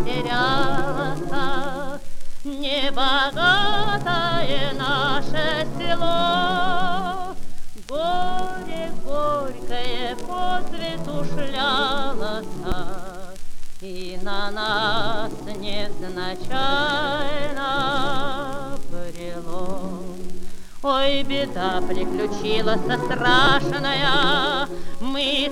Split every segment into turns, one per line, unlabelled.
потерялся. Небогатое наше село, горе горькое по свету шлялось, и на нас невзначайно брело. Ой, беда приключилась страшная, мы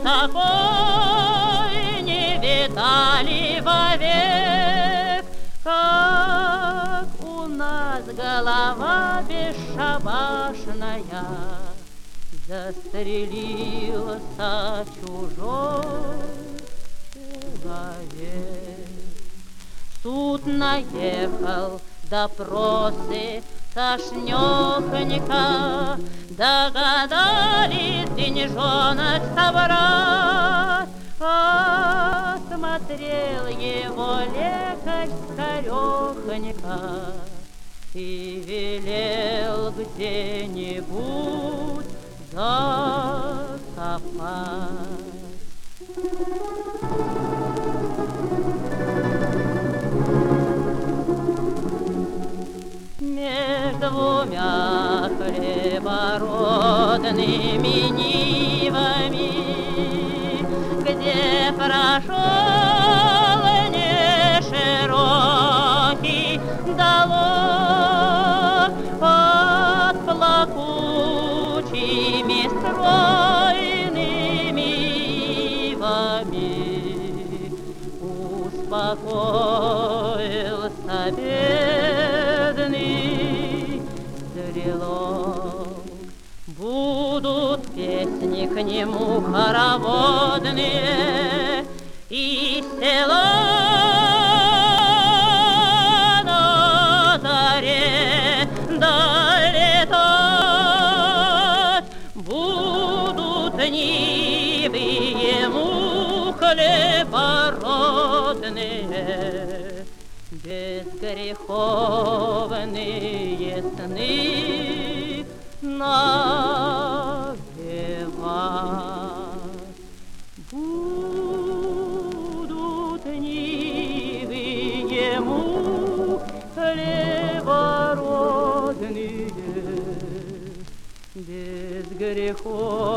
такой не видали вовек, как у нас голова бесшабашная застрелился чужой человек. Суд наехал, допросы, тошнёхонько, догадались деньжонок собрать. Осмотрел его лекарь скорёхонько и велел где-нибудь закопать. Между двумя хлебородными нивами, где прошел неширокий долог, под плакучими стройными ивами успокоился бедный стрелок. Будут песни к нему хороводные, и село на заре долетать. Будут нивы ему хлебородные, безгреховные сны навевать. Будут нивы ему хлебородные, безгреховные